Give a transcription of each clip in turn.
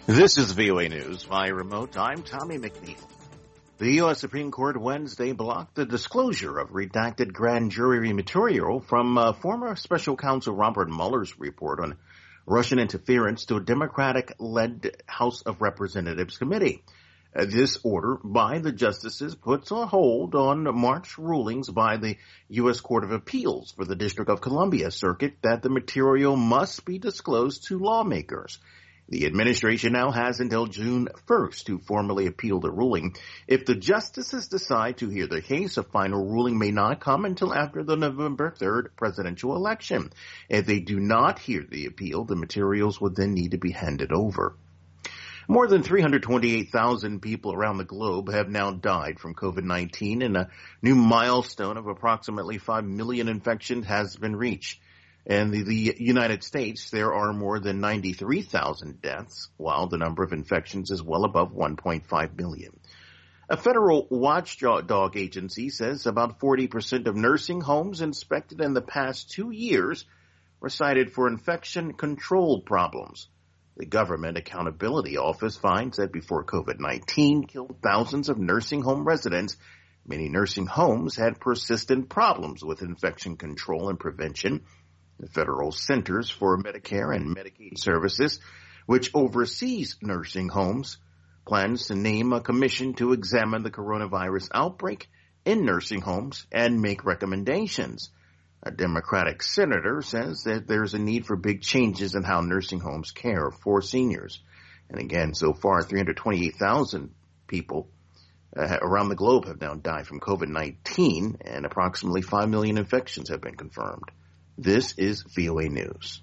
This is VOA News via remote. I'm Tommy McNeil. The U.S. Supreme Court Wednesday blocked the disclosure of redacted grand jury material from former special counsel Robert Mueller's report on Russian interference to a Democratic-led House of Representatives committee. This order by the justices puts a hold on March rulings by the U.S. Court of Appeals for the District of Columbia Circuit that the material must be disclosed to lawmakers. The administration now has until June 1st to formally appeal the ruling. If the justices decide to hear the case, a final ruling may not come until after the November 3rd presidential election. If they do not hear the appeal, the materials would then need to be handed over. More than 328,000 people around the globe have now died from COVID-19, and a new milestone of approximately 5 million infections has been reached. In the United States, there are more than 93,000 deaths, while the number of infections is well above 1.5 million. A federal watchdog agency says about 40% of nursing homes inspected in the past 2 years were cited for infection control problems. The Government Accountability Office finds that before COVID-19 killed thousands of nursing home residents, many nursing homes had persistent problems with infection control and prevention. The Federal Centers for Medicare and Medicaid Services, which oversees nursing homes, plans to name a commission to examine the coronavirus outbreak in nursing homes and make recommendations. A Democratic senator says that there's a need for big changes in how nursing homes care for seniors. And again, so far, 328,000 people around the globe have now died from COVID-19, and approximately 5 million infections have been confirmed. This is VOA News.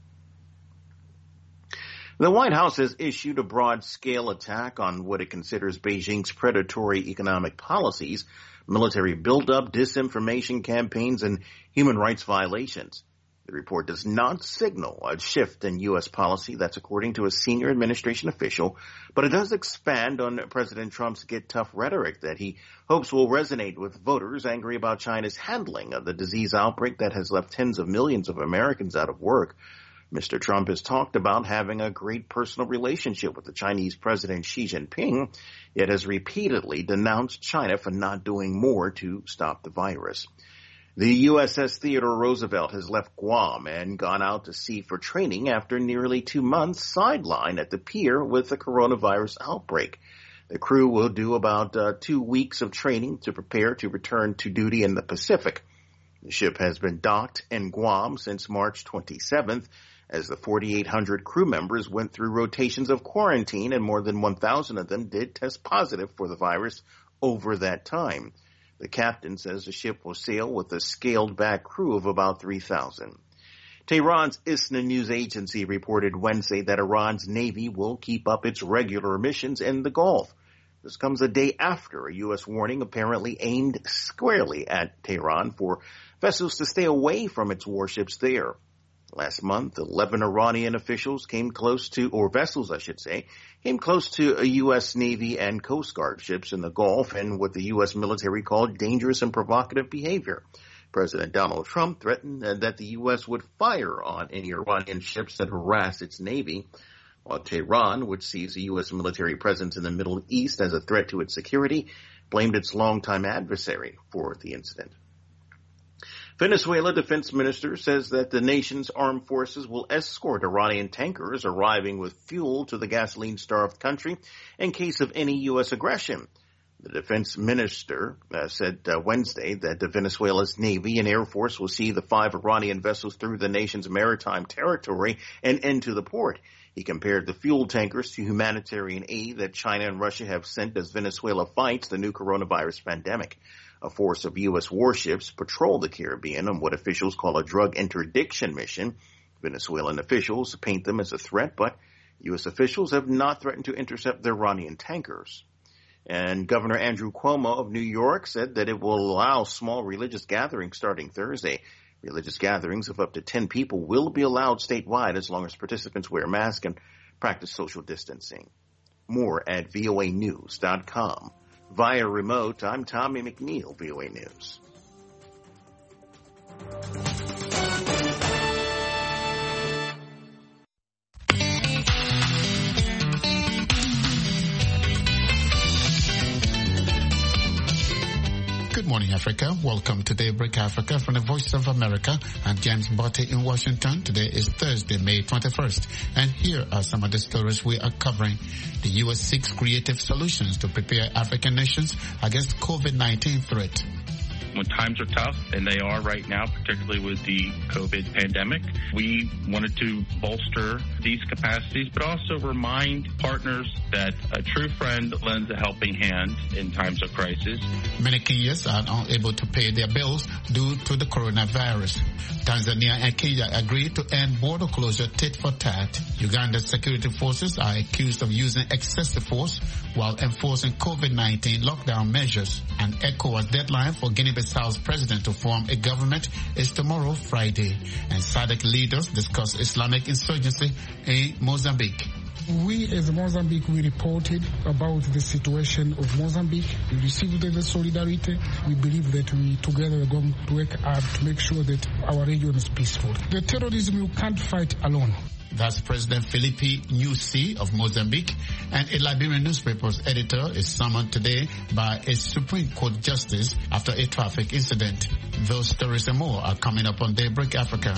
The White House has issued a broad-scale attack on what it considers Beijing's predatory economic policies, military buildup, disinformation campaigns, and human rights violations. The report does not signal a shift in U.S. policy, that's according to a senior administration official, but it does expand on President Trump's get tough rhetoric that he hopes will resonate with voters angry about China's handling of the disease outbreak that has left tens of millions of Americans out of work. Mr. Trump has talked about having a great personal relationship with the Chinese President Xi Jinping, yet has repeatedly denounced China for not doing more to stop the virus. The USS Theodore Roosevelt has left Guam and gone out to sea for training after nearly 2 months sidelined at the pier with the coronavirus outbreak. The crew will do about 2 weeks of training to prepare to return to duty in the Pacific. The ship has been docked in Guam since March 27th, as the 4,800 crew members went through rotations of quarantine, and more than 1,000 of them did test positive for the virus over that time. The captain says the ship will sail with a scaled-back crew of about 3,000. Tehran's ISNA news agency reported Wednesday that Iran's Navy will keep up its regular missions in the Gulf. This comes a day after a U.S. warning apparently aimed squarely at Tehran for vessels to stay away from its warships there. Last month, 11 Iranian officials came close to a U.S. Navy and Coast Guard ships in the Gulf and what the U.S. military called dangerous and provocative behavior. President Donald Trump threatened that the U.S. would fire on any Iranian ships that harass its Navy, while Tehran, which sees the U.S. military presence in the Middle East as a threat to its security, blamed its longtime adversary for the incident. Venezuela defense minister says that the nation's armed forces will escort Iranian tankers arriving with fuel to the gasoline-starved country in case of any U.S. aggression. The defense minister said Wednesday that Venezuela's Navy and Air Force will see the 5 Iranian vessels through the nation's maritime territory and into the port. He compared the fuel tankers to humanitarian aid that China and Russia have sent as Venezuela fights the new coronavirus pandemic. A force of U.S. warships patrol the Caribbean on what officials call a drug interdiction mission. Venezuelan officials paint them as a threat, but U.S. officials have not threatened to intercept the Iranian tankers. And Governor Andrew Cuomo of New York said that it will allow small religious gatherings starting Thursday. Religious gatherings of up to 10 people will be allowed statewide as long as participants wear masks and practice social distancing. More at voanews.com. Via remote, I'm Tommy McNeil, VOA News. morning, Africa. Welcome to Daybreak Africa from the Voice of America. I'm James Botte in Washington. Today is Thursday, May 21st. And here are some of the stories we are covering. The U.S. seeks creative solutions to prepare African nations against COVID-19 threat. When times are tough, and they are right now, particularly with the COVID pandemic, we wanted to bolster these capacities, but also remind partners that a true friend lends a helping hand in times of crisis. Many Kenyans are unable to pay their bills due to the coronavirus. Tanzania and Kenya agreed to end border closure tit for tat. Uganda's security forces are accused of using excessive force while enforcing COVID-19 lockdown measures. An ECOWAS deadline for Guinea-Bissau's president to form a government is tomorrow, Friday. And SADC leaders discuss Islamic insurgency in Mozambique. We as Mozambique, we reported about the situation of Mozambique. We received the solidarity. We believe that we together are going to work hard to make sure that our region is peaceful. The terrorism you can't fight alone. That's President Filipe Nyusi of Mozambique. And a Liberian newspaper's editor is summoned today by a Supreme Court justice after a traffic incident. Those stories and more are coming up on Daybreak Africa.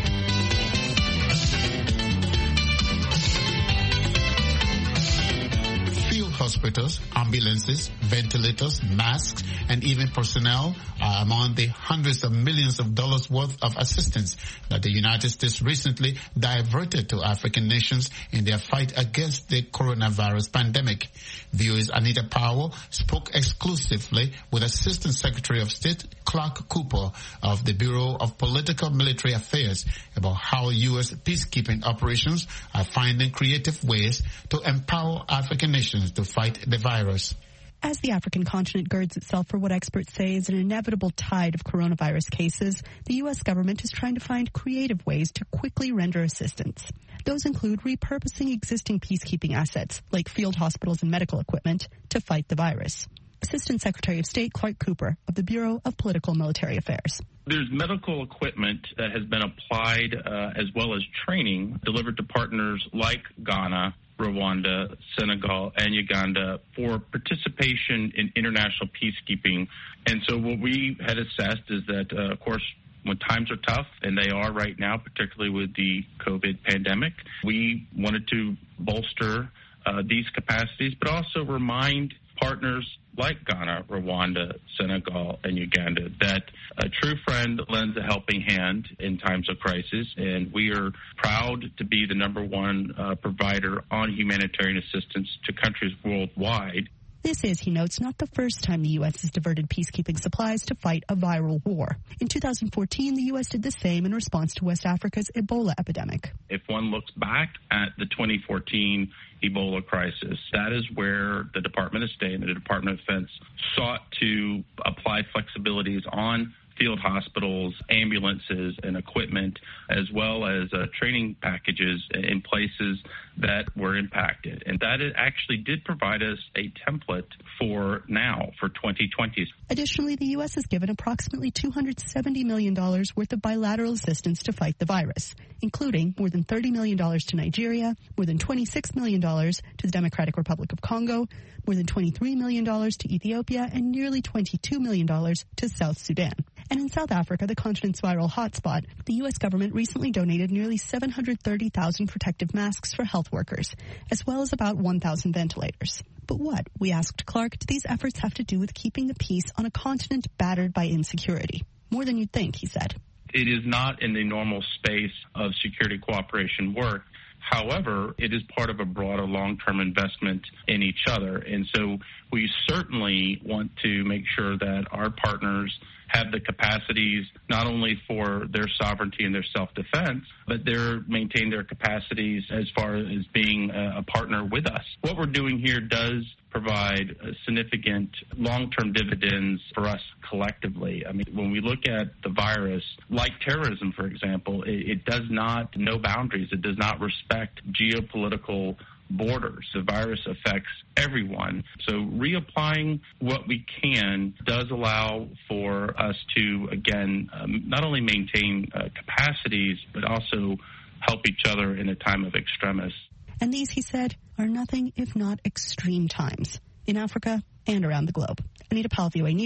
Hospitals, ambulances, ventilators, masks, and even personnel are among the hundreds of millions of dollars worth of assistance that the United States recently diverted to African nations in their fight against the coronavirus pandemic. VOA's Anita Powell spoke exclusively with Assistant Secretary of State Clark Cooper of the Bureau of Political Military Affairs about how U.S. peacekeeping operations are finding creative ways to empower African nations to fight the virus. As the African continent girds itself for what experts say is an inevitable tide of coronavirus cases, the U.S. government is trying to find creative ways to quickly render assistance. Those include repurposing existing peacekeeping assets, like field hospitals and medical equipment, to fight the virus. Assistant Secretary of State Clark Cooper of the Bureau of Political Military Affairs. There's medical equipment that has been applied as well as training delivered to partners like Ghana, Rwanda, Senegal, and Uganda for participation in international peacekeeping. And so what we had assessed is that, of course, when times are tough, and they are right now, particularly with the COVID pandemic, we wanted to bolster these capacities, but also remind partners like Ghana, Rwanda, Senegal, and Uganda that a true friend lends a helping hand in times of crisis, and we are proud to be the number one provider on humanitarian assistance to countries worldwide. This is, he notes, not the first time the U.S. has diverted peacekeeping supplies to fight a viral war. In 2014, the U.S. did the same in response to West Africa's Ebola epidemic. If one looks back at the 2014 Ebola crisis, that is where the Department of State and the Department of Defense sought to apply flexibilities on field hospitals, ambulances, and equipment, as well as training packages in places that were impacted. And that it actually did provide us a template for now, for 2020. Additionally, the U.S. has given approximately $270 million worth of bilateral assistance to fight the virus, including more than $30 million to Nigeria, more than $26 million to the Democratic Republic of Congo, more than $23 million to Ethiopia, and nearly $22 million to South Sudan. And in South Africa, the continent's viral hotspot, the U.S. government recently donated nearly 730,000 protective masks for health workers, as well as about 1,000 ventilators. But what, we asked Clark, do these efforts have to do with keeping the peace on a continent battered by insecurity? More than you'd think, he said. It is not in the normal space of security cooperation work. However, it is part of a broader long-term investment in each other. And so we certainly want to make sure that our partners have the capacities not only for their sovereignty and their self-defense, but they're maintain their capacities as far as being a partner with us. What we're doing here does provide significant long-term dividends for us collectively. I mean, when we look at the virus, like terrorism, for example, it does not know boundaries. It does not respect geopolitical borders. The virus affects everyone. So reapplying what we can does allow for us to, again, not only maintain capacities, but also help each other in a time of extremis. And these, he said, are nothing if not extreme times in Africa and around the globe. Anita Powell, VOA News,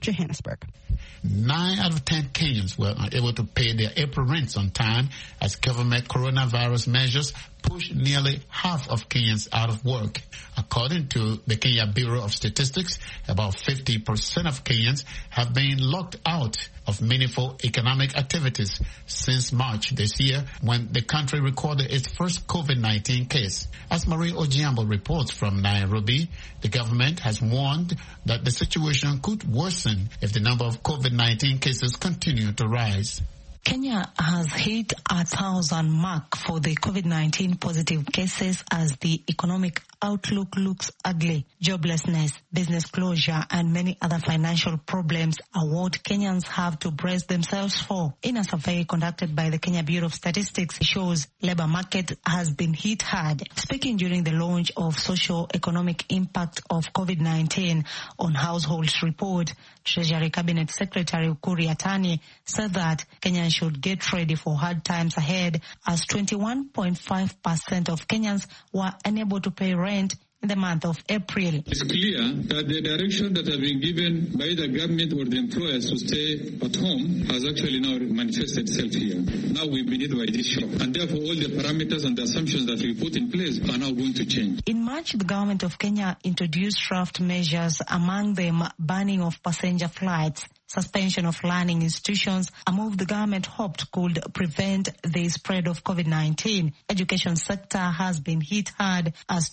Johannesburg. 9 out of 10 Kenyans were unable to pay their April rents on time as government coronavirus measures pushed nearly half of Kenyans out of work. According to the Kenya Bureau of Statistics, about 50% of Kenyans have been locked out of meaningful economic activities since March this year, when the country recorded its first COVID-19 case. As Marie Ojiambo reports from Nairobi, the government has warned that the situation could worsen if the number of COVID-19 cases continue to rise. Kenya has hit 1,000 mark for the COVID-19 positive cases as the economic outlook looks ugly. Joblessness, business closure, and many other financial problems are what Kenyans have to brace themselves for. In a survey conducted by the Kenya Bureau of Statistics, it shows labor market has been hit hard. Speaking during the launch of socio-economic impact of COVID-19 on households report, Treasury Cabinet Secretary Ukuri Atani said that Kenyans should get ready for hard times ahead, as 21.5% of Kenyans were unable to pay rent in the month of April. It's clear that the direction that has been given by the government or the employers to stay at home has actually now manifested itself here. Now we've been hit by this shock, and therefore all the parameters and the assumptions that we put in place are now going to change. In March, the government of Kenya introduced draft measures, among them banning of passenger flights, suspension of learning institutions, a move the government hoped could prevent the spread of COVID-19. Education sector has been hit hard, as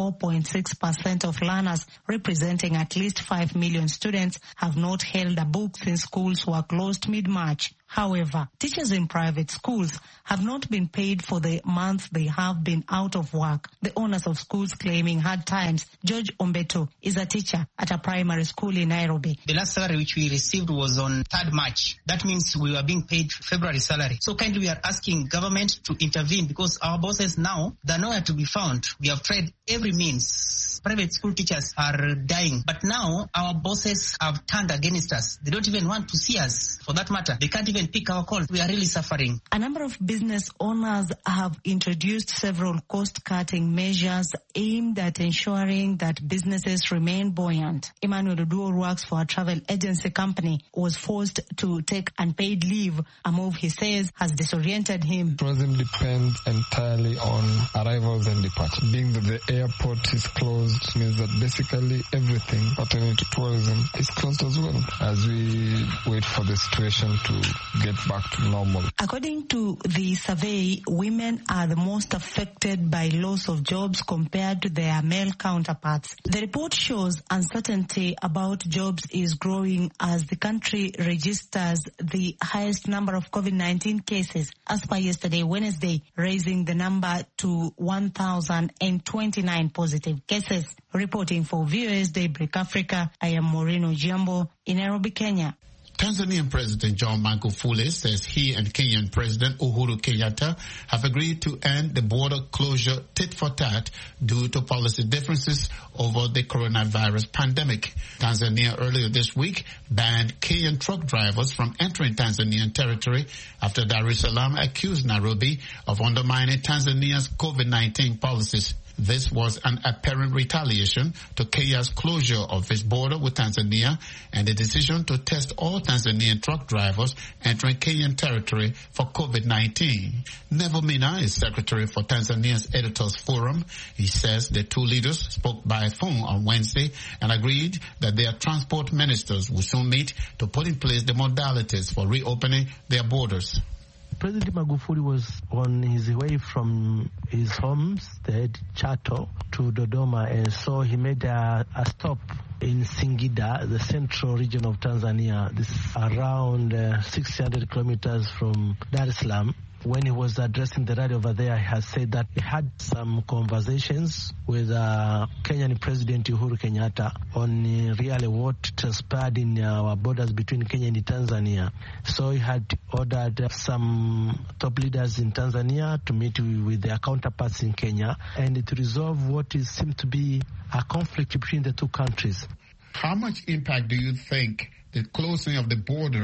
24.6% of learners, representing at least 5 million students, have not held a book since schools were closed mid-March. However, teachers in private schools have not been paid for the month they have been out of work. The owners of schools claiming hard times. George Ombeto is a teacher at a primary school in Nairobi. The last salary which we received was on 3rd March. That means we were being paid February salary. So kindly we are asking government to intervene, because our bosses now, they're nowhere to be found. We have tried every means. Private school teachers are dying. But now our bosses have turned against us. They don't even want to see us. For that matter, they can't even pick our calls. We are really suffering. A number of business owners have introduced several cost-cutting measures aimed at ensuring that businesses remain buoyant. Emmanuel Oduor works for a travel agency company, was forced to take unpaid leave, a move he says has disoriented him. Tourism depends entirely on arrivals and departures. Being that the airport is closed means that basically everything pertaining to tourism is closed as well, as we wait for the situation to get back to normal. According to the survey, women are the most affected by loss of jobs compared to their male counterparts. The report shows uncertainty about jobs is growing as the country registers the highest number of COVID-19 cases, as per yesterday, Wednesday, raising the number to 1,029 positive cases. Reporting for VOS Daybreak Africa, I am Maureen Ojiambo in Nairobi, Kenya. Tanzanian President John Magufuli says he and Kenyan President Uhuru Kenyatta have agreed to end the border closure tit for tat due to policy differences over the coronavirus pandemic. Tanzania earlier this week banned Kenyan truck drivers from entering Tanzanian territory after Dar es Salaam accused Nairobi of undermining Tanzania's COVID-19 policies. This was an apparent retaliation to Kenya's closure of its border with Tanzania and the decision to test all Tanzanian truck drivers entering Kenyan territory for COVID-19. Neville Mina is secretary for Tanzania's Editors Forum. He says the two leaders spoke by phone on Wednesday and agreed that their transport ministers will soon meet to put in place the modalities for reopening their borders. President Magufuli was on his way from his homestead, Chato, to Dodoma, and so he made a stop in Singida, the central region of Tanzania. This is around 600 kilometers from Dar es Salaam. When he was addressing the rally over there, he has said that he had some conversations with Kenyan President Uhuru Kenyatta on really what transpired in our borders between Kenya and Tanzania. So he had ordered some top leaders in Tanzania to meet with their counterparts in Kenya and to resolve what seemed to be a conflict between the two countries. How much impact do you think the closing of the border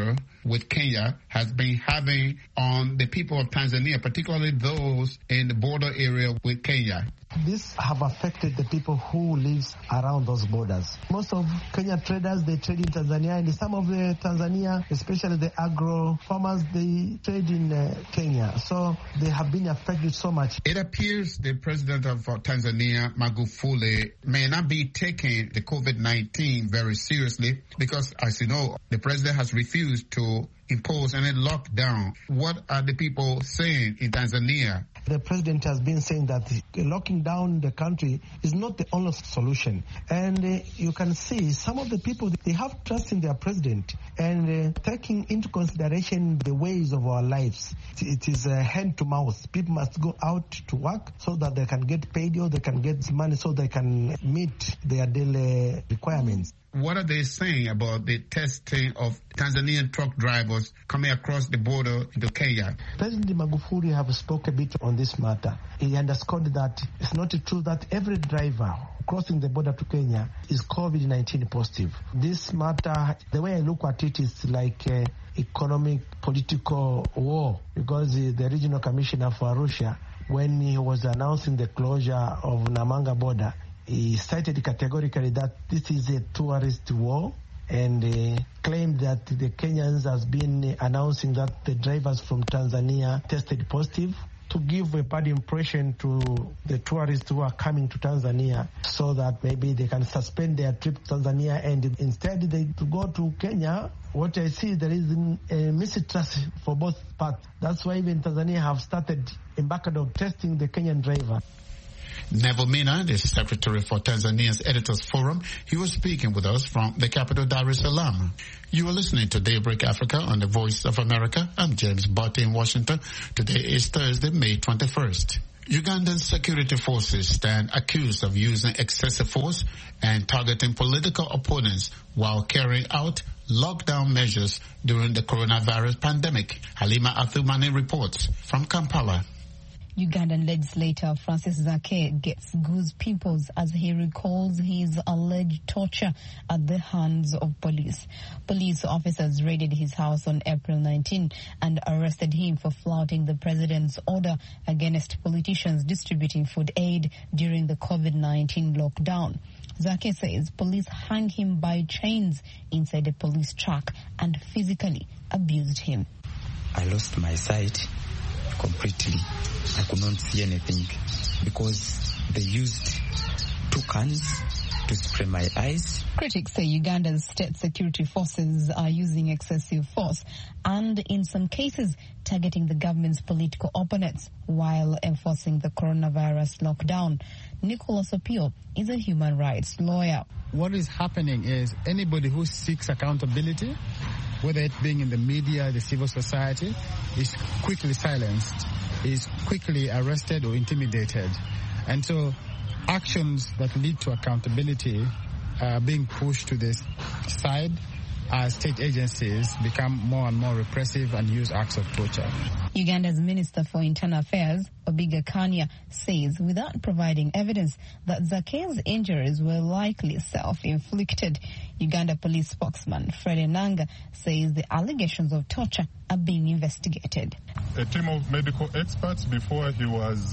with Kenya has been having on the people of Tanzania, particularly those in the border area with Kenya. This have affected the people who live around those borders. Most of Kenya traders, they trade in Tanzania, and some of the Tanzania, especially the agro farmers, they trade in Kenya. So they have been affected so much. It appears the president of Tanzania, Magufuli, may not be taking the COVID-19 very seriously because, as you know, the president has refused to impose any lockdown. What are the people saying in Tanzania? The president has been saying that locking down the country is not the only solution. And you can see some of the people, they have trust in their president and taking into consideration the ways of our lives. It is hand to mouth. People must go out to work so that they can get paid or they can get money so they can meet their daily requirements. What are they saying about the testing of Tanzanian truck drivers coming across the border into Kenya? President Magufuli have spoke a bit on this matter. He underscored that it's not true that every driver crossing the border to Kenya is COVID-19 positive. This matter, the way I look at it, is like economic, political war, because the regional commissioner for Arusha, when he was announcing the closure of Namanga border, he cited categorically that this is a tourist war and claimed that the Kenyans has been announcing that the drivers from Tanzania tested positive to give a bad impression to the tourists who are coming to Tanzania so that maybe they can suspend their trip to Tanzania and instead they to go to Kenya. What I see, there is a mistrust for both parts. That's why even Tanzania have started embarked on testing the Kenyan driver. Neville Mina, the secretary for Tanzania's Editors Forum, he was speaking with us from the capital, Dar es Salaam. You are listening to Daybreak Africa on the Voice of America. I'm James Barty in Washington. Today is Thursday, May 21st. Ugandan security forces stand accused of using excessive force and targeting political opponents while carrying out lockdown measures during the coronavirus pandemic. Halima Athumani reports from Kampala. Ugandan legislator Francis Zake gets goose pimples as he recalls his alleged torture at the hands of police. Police officers raided his house on April 19 and arrested him for flouting the president's order against politicians distributing food aid during the COVID-19 lockdown. Zake says police hung him by chains inside a police truck and physically abused him. I lost my sight completely. I could not see anything because they used 2 cans to spray my eyes. Critics say Uganda's state security forces are using excessive force and, in some cases, targeting the government's political opponents while enforcing the coronavirus lockdown. Nicholas Opio is a human rights lawyer. What is happening is anybody who seeks accountability, whether it being in the media, the civil society, is quickly silenced, is quickly arrested or intimidated. And so actions that lead to accountability are being pushed to this side as state agencies become more and more repressive and use acts of torture. Uganda's Minister for Internal Affairs, Obiga Kanya, says without providing evidence that Zake's injuries were likely self-inflicted. Uganda police spokesman Fred Enanga says the allegations of torture are being investigated. A team of medical experts before he was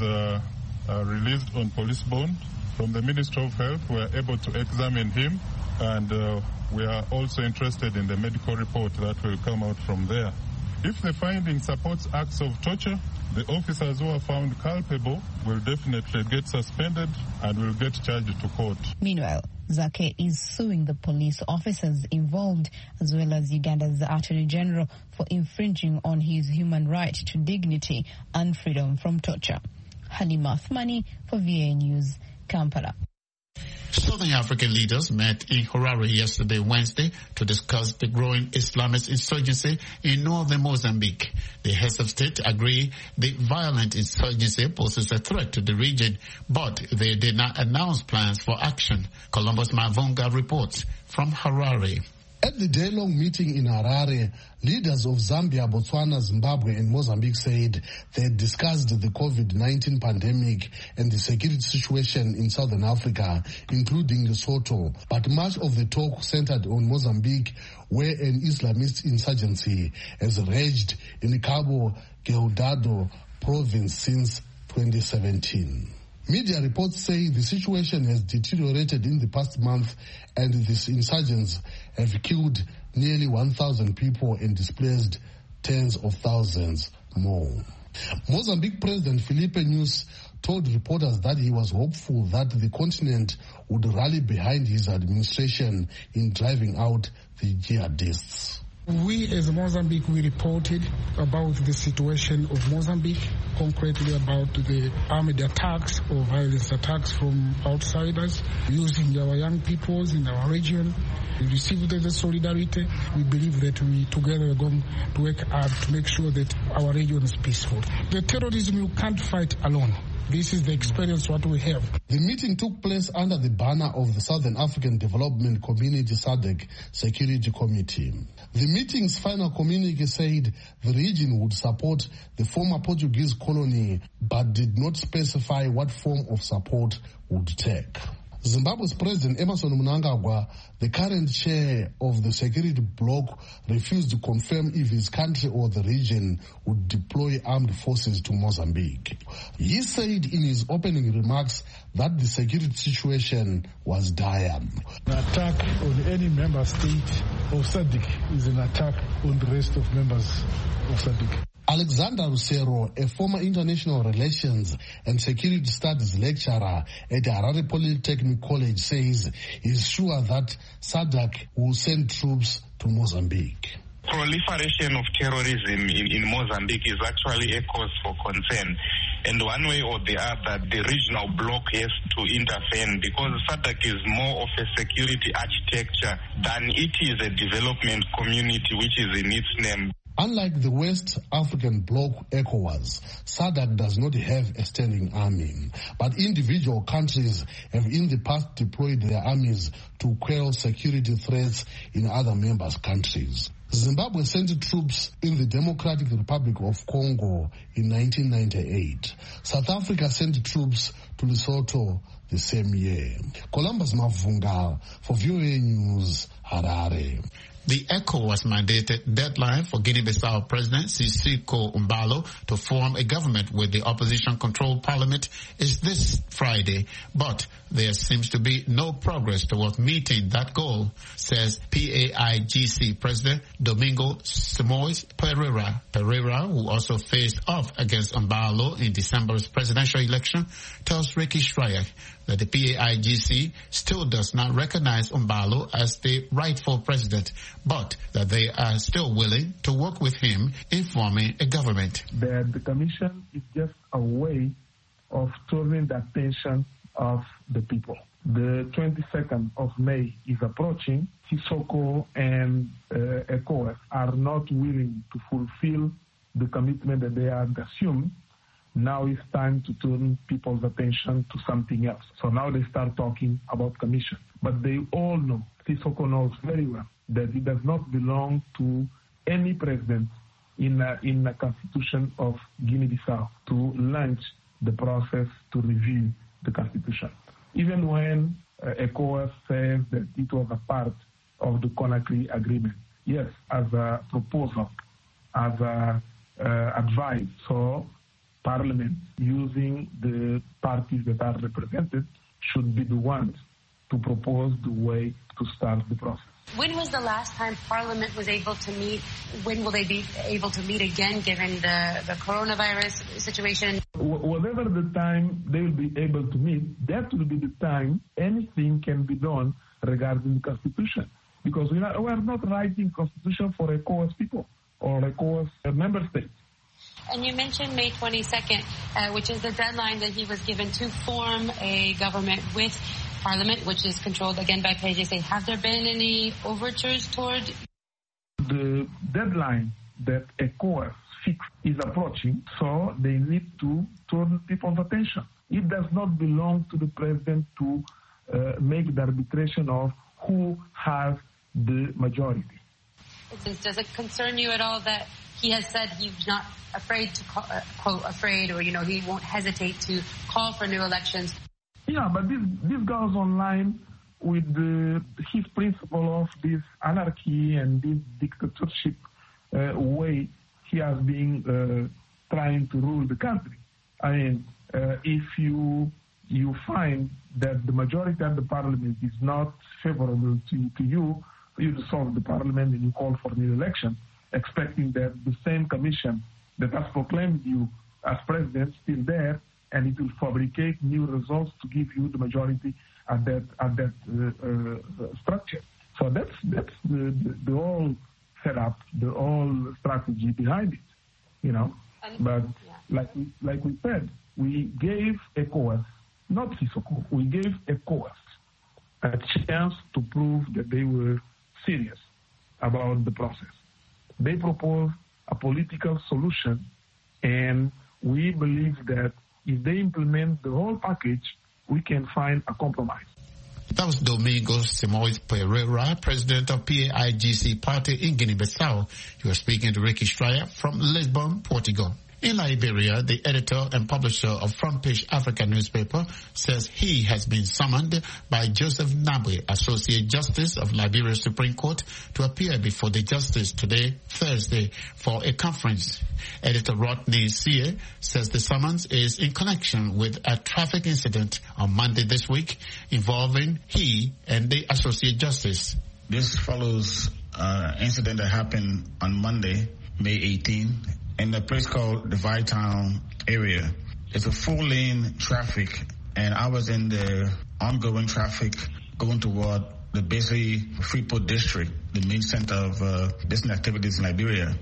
released on police bond from the Ministry of Health were able to examine him, and we are also interested in the medical report that will come out from there. If the finding supports acts of torture, the officers who are found culpable will definitely get suspended and will get charged to court. Meanwhile, Zake is suing the police officers involved as well as Uganda's Attorney General for infringing on his human right to dignity and freedom from torture. Halima Athumani for VA News, Kampala. Southern African leaders met in Harare yesterday, Wednesday, to discuss the growing Islamist insurgency in northern Mozambique. The heads of state agree the violent insurgency poses a threat to the region, but they did not announce plans for action. Columbus Mavunga reports from Harare. At the day-long meeting in Harare, leaders of Zambia, Botswana, Zimbabwe and Mozambique said they had discussed the COVID-19 pandemic and the security situation in Southern Africa, including Lesotho. But much of the talk centered on Mozambique, where an Islamist insurgency has raged in Cabo Delgado province since 2017. Media reports say the situation has deteriorated in the past month and these insurgents have killed nearly 1,000 people and displaced tens of thousands more. Mozambique President Filipe Nyusi told reporters that he was hopeful that the continent would rally behind his administration in driving out the jihadists. We as Mozambique, we reported about the situation of Mozambique, concretely about the armed attacks or violence attacks from outsiders using our young peoples in our region. We received the solidarity. We believe that we together are going to work hard to make sure that our region is peaceful. The terrorism you can't fight alone. This is the experience what we have. The meeting took place under the banner of the Southern African Development Community SADC Security Committee. The meeting's final communique said the region would support the former Portuguese colony but did not specify what form of support would take. Zimbabwe's President Emmerson Mnangagwa, the current chair of the security bloc, refused to confirm if his country or the region would deploy armed forces to Mozambique. He said in his opening remarks that the security situation was dire. An attack on any member state of SADC is an attack on the rest of members of SADC. Alexander Rusero, a former international relations and security studies lecturer at Harare Polytechnic College, says he's sure that SADC will send troops to Mozambique. Proliferation of terrorism in Mozambique is actually a cause for concern. And one way or the other, the regional bloc has to intervene because SADC is more of a security architecture than it is a development community, which is in its name. Unlike the West African bloc ECOWAS, SADC does not have a standing army, but individual countries have in the past deployed their armies to quell security threats in other members' countries. Zimbabwe sent troops in the Democratic Republic of Congo in 1998. South Africa sent troops to Lesotho the same year. Columbus Mavunga for VOA News, Harare. The ECOWAS mandated deadline for Guinea-Bissau President Sisiko Mbalo to form a government with the opposition-controlled parliament is this Friday, but there seems to be no progress towards meeting that goal, says PAIGC President Domingo Simoes Pereira. Pereira, who also faced off against Mbalo in December's presidential election, tells Ricky Schreier that the PAIGC still does not recognize Mbalo as the rightful president, but that they are still willing to work with him in forming a government. The commission is just a way of turning the attention of the people. The 22nd of May is approaching. Sisoko and ECOWAS are not willing to fulfill the commitment that they had assumed. Now it's time to turn people's attention to something else. So now they start talking about commission. But they all know, Sisoko knows very well, that it does not belong to any president in the constitution of Guinea-Bissau to launch the process to review the constitution. Even when ECOWAS says that it was a part of the Conakry agreement. Yes, as a proposal, as a advice. So Parliament, using the parties that are represented, should be the ones to propose the way to start the process. When was the last time Parliament was able to meet? When will they be able to meet again, given the coronavirus situation? Whatever the time they will be able to meet, that will be the time anything can be done regarding the Constitution. Because we are not writing Constitution for ECOWAS people or ECOWAS member states. And you mentioned May 22nd, which is the deadline that he was given to form a government with Parliament, which is controlled again by PAIGC. Have there been any overtures toward? The deadline that ECOWAS fixed is approaching, so they need to turn people's attention. It does not belong to the president to make the arbitration of who has the majority. Does it concern you at all that he has said he's not afraid to call, quote, afraid, or, he won't hesitate to call for new elections? Yeah, but this goes online with his principle of this anarchy and this dictatorship way he has been trying to rule the country. I mean, if you find that the majority of the parliament is not favorable to you, for you dissolve the parliament and you call for new election, expecting that the same commission that has proclaimed you as president still there, and it will fabricate new results to give you the majority at that structure. So that's the whole setup, the whole strategy behind it, But like we said, we gave ECOWAS, not Sissoko, we gave ECOWAS a chance to prove that they were serious about the process. They proposed a political solution, and we believe that if they implement the whole package, we can find a compromise. That was Domingos Simoes Pereira, president of PAIGC party in Guinea-Bissau. He was speaking to Ricky Stryer from Lisbon, Portugal. In Liberia, the editor and publisher of Front Page Africa newspaper says he has been summoned by Joseph Nabwe, Associate Justice of Liberia Supreme Court, to appear before the justice today, Thursday, for a conference. Editor Rodney Sie says the summons is in connection with a traffic incident on Monday this week involving he and the Associate Justice. This follows an incident that happened on Monday, May 18, in a place called the Vittown area. It's a 4-lane traffic, and I was in the ongoing traffic going toward the Bese Freeport district, the main center of business activities in Liberia.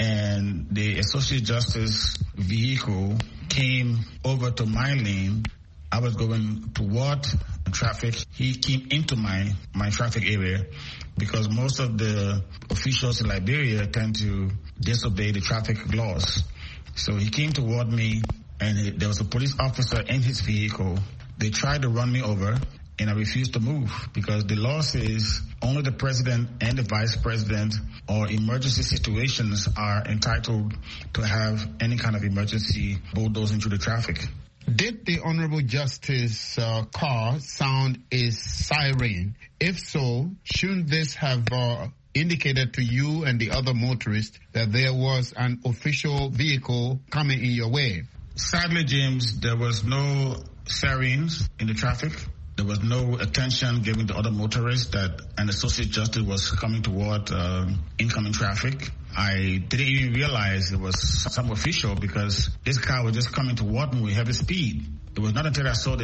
And the Associate Justice vehicle came over to my lane. I was going toward traffic. He came into my traffic area because most of the officials in Liberia tend to disobey the traffic laws. So he came toward me, and there was a police officer in his vehicle. They tried to run me over, and I refused to move because the law says only the president and the vice president or emergency situations are entitled to have any kind of emergency bulldozing through the traffic. Did the Honorable Justice car sound a siren? If so, shouldn't this have indicated to you and the other motorists that there was an official vehicle coming in your way? Sadly, James, there was no sirens in the traffic. There was no attention given to other motorists that an Associate Justice was coming toward incoming traffic. I didn't even realize it was some official because this car was just coming toward me with heavy speed. It was not until I saw the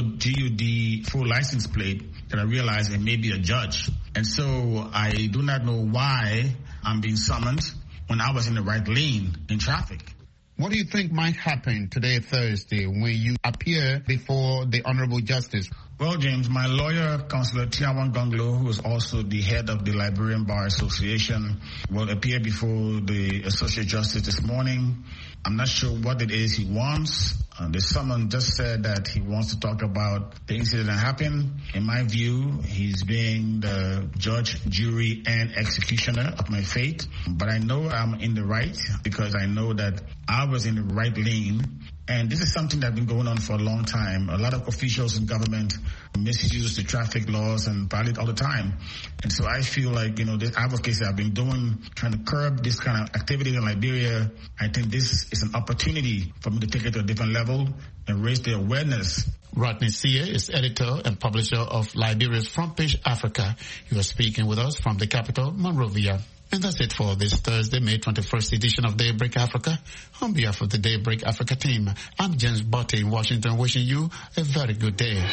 GUD full license plate that I realized it may be a judge. And so I do not know why I'm being summoned when I was in the right lane in traffic. What do you think might happen today, Thursday, when you appear before the Honorable Justice? Well, James, my lawyer, Councillor Tiawan Gonglo, who is also the head of the Liberian Bar Association, will appear before the Associate Justice this morning. I'm not sure what it is he wants. The summons just said that he wants to talk about the incident that happened. In my view, he's being the judge, jury, and executioner of my fate. But I know I'm in the right because I know that I was in the right lane. And this is something that's been going on for a long time. A lot of officials in government misuse the traffic laws and violate all the time. And so I feel like, this advocacy I've been doing, trying to curb this kind of activity in Liberia, I think this is an opportunity for me to take it to a different level and raise the awareness. Rodney Sie is editor and publisher of Liberia's Front Page Africa. He was speaking with us from the capital, Monrovia. And that's it for this Thursday, May 21st edition of Daybreak Africa. On behalf of the Daybreak Africa team, I'm James Botte in Washington, wishing you a very good day.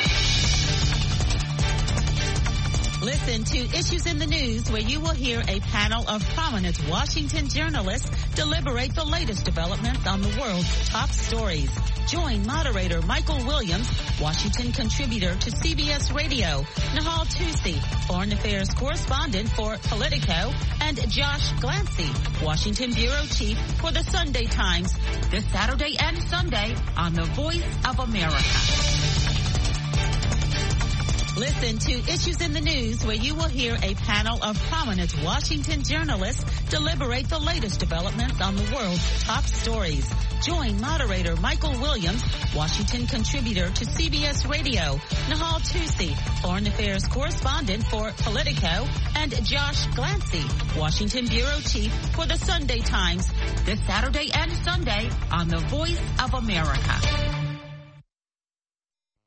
Listen to Issues in the News, where you will hear a panel of prominent Washington journalists deliberate the latest developments on the world's top stories. Join moderator Michael Williams, Washington contributor to CBS Radio, Nahal Tusi, foreign affairs correspondent for Politico, and Josh Glancy, Washington bureau chief for the Sunday Times, this Saturday and Sunday on The Voice of America. Listen to Issues in the News, where you will hear a panel of prominent Washington journalists deliberate the latest developments on the world's top stories. Join moderator Michael Williams, Washington contributor to CBS Radio, Nahal Tusi, foreign affairs correspondent for Politico, and Josh Glancy, Washington bureau chief for the Sunday Times, this Saturday and Sunday on The Voice of America.